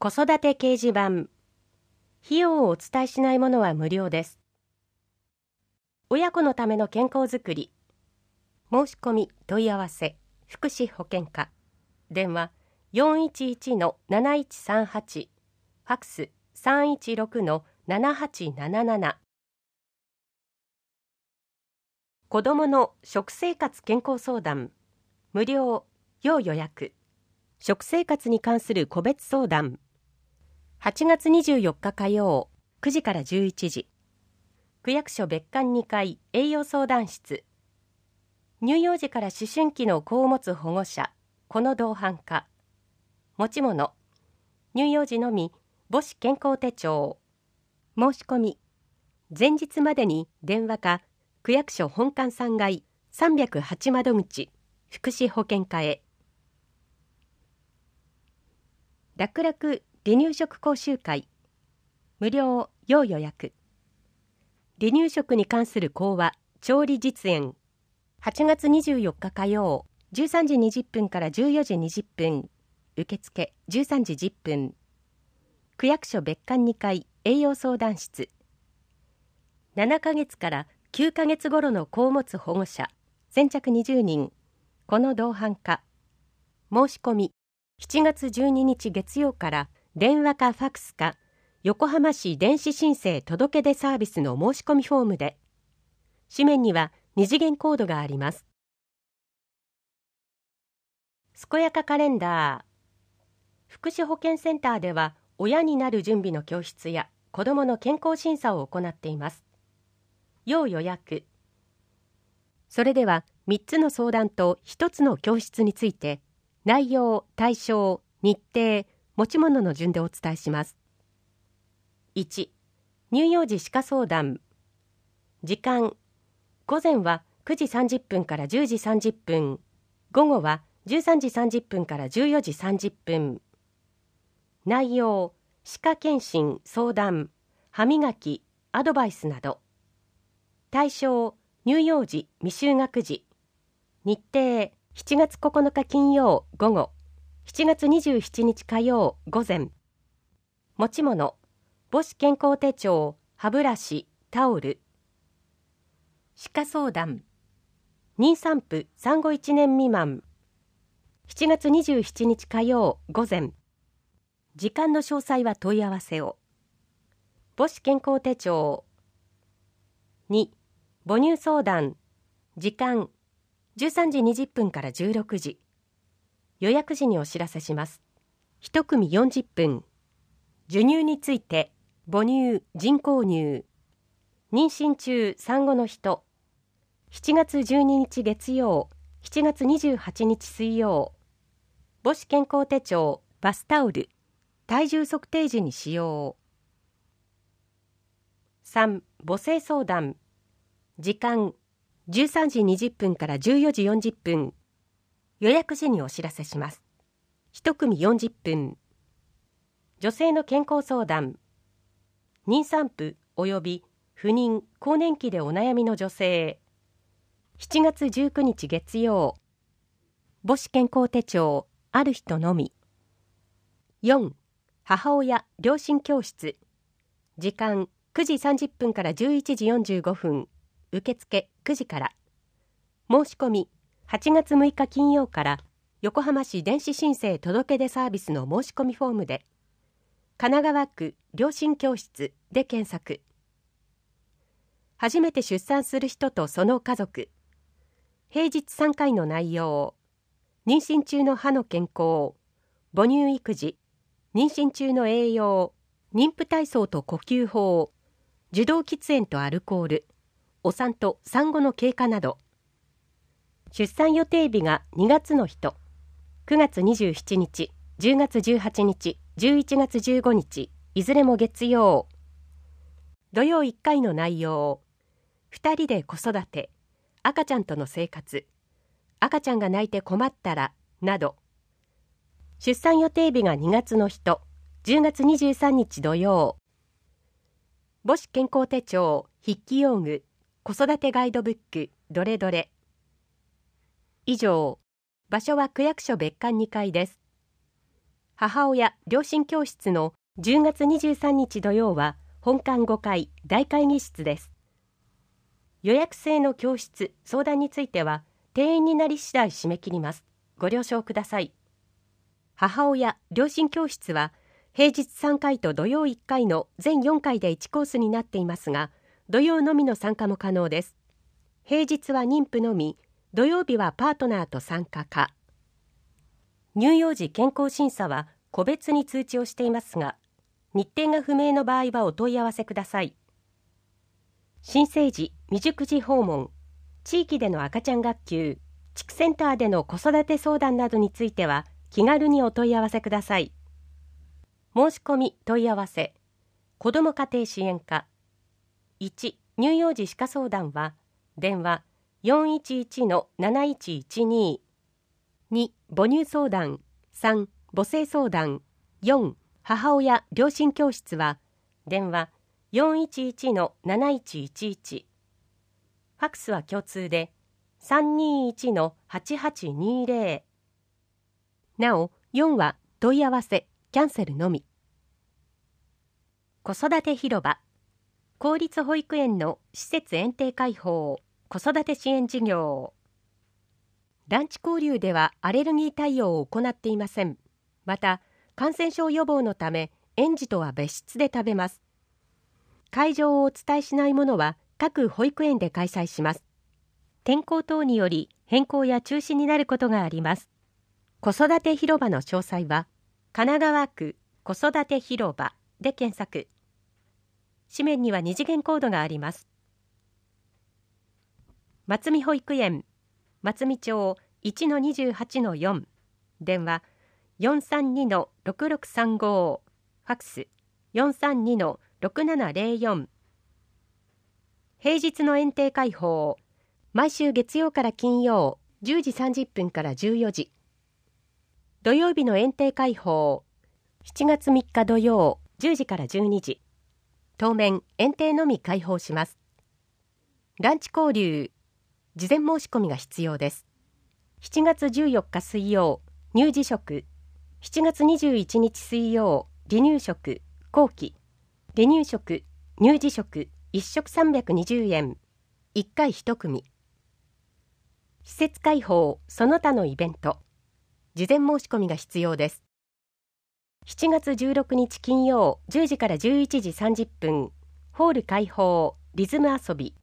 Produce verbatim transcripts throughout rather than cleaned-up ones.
子育て掲示板。費用をお伝えしないものは無料です。親子のための健康づくり。申し込み問い合わせ福祉保健課。電話 よんいちいちのなないちさんはち、ファクス さんいちろくのななはちなななな。子どもの食生活健康相談無料要予約。食生活に関する個別相談。はちがつにじゅうよっか火曜くじからじゅういちじ。区役所別館にかい栄養相談室。乳幼児から思春期の子を持つ保護者、この同伴か。持ち物、乳幼児のみ母子健康手帳。申し込み、前日までに電話か区役所本館さんがいさんびゃくはち窓口、福祉保健課へ。楽々離乳食講習会無料要予約。離乳食に関する講話調理実演。はちがつにじゅうよっか火曜じゅうさんじにじゅっぷんからじゅうよじにじゅっぷん。受付じゅうさんじじゅっぷん。区役所別館にかい栄養相談室。ななかげつからきゅうかげつ頃の子を持つ保護者先着にじゅうにん、この同伴か。申し込みしちがつじゅうににち月曜から電話かファクスか横浜市電子申請届出サービスの申し込みフォームで。紙面には二次元コードがあります。健やかカレンダー。福祉保健センターでは親になる準備の教室や子どもの健康審査を行っています。要予約。それではみっつの相談とひとつの教室について内容、対象、日程、持ち物の順でお伝えします。いち、乳幼児歯科相談。時間、午前はくじさんじゅっぷんからじゅうじさんじゅっぷん、午後はじゅうさんじさんじゅっぷんからじゅうよじさんじゅっぷん。内容、歯科検診、相談、歯磨き、アドバイスなど。対象、乳幼児未就学児。日程、しちがつここのか金曜午後、しちがつにじゅうしちにち火曜午前。持ち物、母子健康手帳、歯ブラシ、タオル。歯科相談、妊産婦産後いちねん未満。しちがつにじゅうしちにち火曜午前。時間の詳細は問い合わせを。母子健康手帳。に、母乳相談。時間、じゅうさんじにじゅっぷんからじゅうろくじ。予約時にお知らせします。いち組よんじゅっぷん。授乳について、母乳、人工乳。妊娠中、産後の人。しちがつじゅうににち月曜、しちがつにじゅうはちにち水曜。母子健康手帳、バスタオル。体重測定時に使用。さん、母性相談。時間、じゅうさんじにじゅっぷんからじゅうよじよんじゅっぷん。予約時にお知らせします。いち組よんじゅっぷん。女性の健康相談。妊産婦及び不妊・更年期でお悩みの女性。しちがつじゅうくにち月曜。母子健康手帳、ある人のみ。よん、母親両親教室。時間、くじさんじゅっぷんからじゅういちじよんじゅうごふん。受付くじから。申し込み、はちがつむいか金曜から横浜市電子申請届出サービスの申し込みフォームで。神奈川区両親教室で検索。初めて出産する人とその家族。平日さんかいの内容。妊娠中の歯の健康、母乳育児、妊娠中の栄養、妊婦体操と呼吸法、受動喫煙とアルコール、お産と産後の経過など。出産予定日がにがつの人、くがつにじゅうしちにち、じゅうがつじゅうはちにち、じゅういちがつじゅうごにち、いずれも月曜。土曜いっかいの内容。ふたりで子育て、赤ちゃんとの生活、赤ちゃんが泣いて困ったら、など。出産予定日がにがつの人、じゅうがつにじゅうさんにち土曜。母子健康手帳、筆記用具、子育てガイドブック、どれどれ。以上、場所は区役所別館にかいです。 母親両親教室のじゅうがつにじゅうさんにち土曜は本館ごかい大会議室です。予約制の教室、相談については定員になり次第締め切ります。ご了承ください。母親両親教室は平日さんかいと土曜いっかいの全よんかいでいちコースになっていますが、土曜のみの参加も可能です。平日は妊婦のみ、土曜日はパートナーと参加か。乳幼児健康審査は個別に通知をしていますが、日程が不明の場合はお問い合わせください。新生児未熟児訪問、地域での赤ちゃん学級、地区センターでの子育て相談などについては気軽にお問い合わせください。申し込み問い合わせ、子ども家庭支援課。いち、乳幼児歯科相談は電話 よんいちいちのなないちいちに。に、母乳相談。さん、母性相談。よん、母親両親教室は電話 よんいちいちのなないちいちいち。ファックスは共通で さんにいちのはちはちにぜろ。なお、よんは問い合わせ、キャンセルのみ。子育て広場、公立保育園の施設園庭開放、子育て支援事業。ランチ交流ではアレルギー対応を行っていません。また、感染症予防のため、園児とは別室で食べます。会場をお伝えしないものは各保育園で開催します。天候等により変更や中止になることがあります。子育て広場の詳細は、神奈川区子育て広場で検索。紙面には二次元コードがあります。松見保育園、松見町 いちのにじゅうはちのよん、電話 よんさんにのろくろくさんご、ファックス よんさんにのろくななぜろよん。平日の園庭開放、毎週月曜から金曜じゅうじさんじゅっぷんからじゅうよじ。土曜日の園庭開放、しちがつみっか土曜じゅうじからじゅうにじ。当面園庭のみ開放します。ランチ交流、事前申し込みが必要です。しちがつじゅうよっか水曜、乳児食。しちがつにじゅういちにち水曜、離乳食、後期。離乳食、乳児食、いっしょくさんびゃくにじゅうえん。いっかいいち組。施設開放、その他のイベント。事前申し込みが必要です。しちがつじゅうろくにち金曜、じゅうじからじゅういちじさんじゅっぷん。ホール開放、リズム遊び。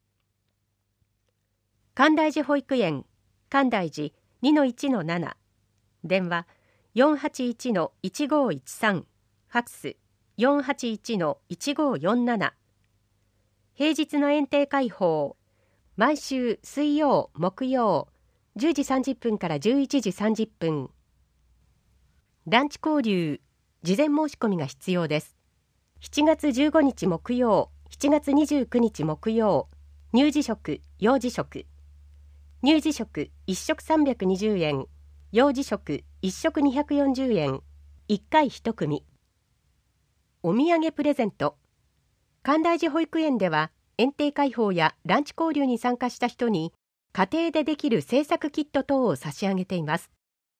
寛大寺保育園、寛大寺 にのいちのなな。電話 よんはちいちのいちごいちさん。ファックス よんはちいちのいちごよんなな。平日の園庭開放、毎週水曜、木曜、じゅうじさんじゅっぷんからじゅういちじさんじゅっぷん。ランチ交流、事前申し込みが必要です。しちがつじゅうごにち木曜、しちがつにじゅうくにち木曜、乳児食、幼児食。乳児食いっしょくさんびゃくにじゅうえん、幼児食いっしょくにひゃくよんじゅうえん、いっかいいち組。お土産プレゼント。寛大寺保育園では園庭開放やランチ交流に参加した人に家庭でできる製作キット等を差し上げています。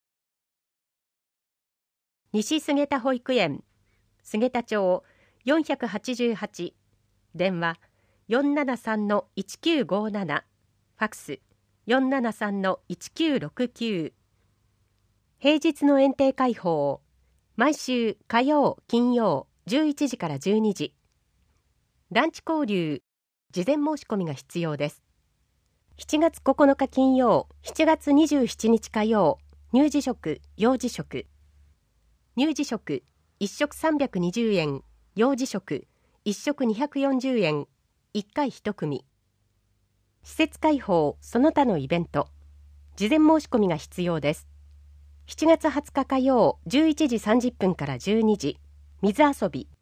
西菅田保育園、菅田町よんはちはち、電話 よんななさんのいちきゅうごなな、ファックス よんななさんのいちきゅうろくきゅう。平日の園庭開放、毎週火曜、金曜じゅういちじからじゅうにじ。ランチ交流、事前申し込みが必要です。しちがつここのか金曜、しちがつにじゅうしちにち火曜、乳児食、幼児食。乳児食いっしょくさんびゃくにじゅうえん、幼児食いっしょくにひゃくよんじゅうえん、いっかいいち組。施設開放、その他のイベント。事前申し込みが必要です。しちがつはつか火曜、じゅういちじさんじゅっぷんからじゅうにじ。水遊び。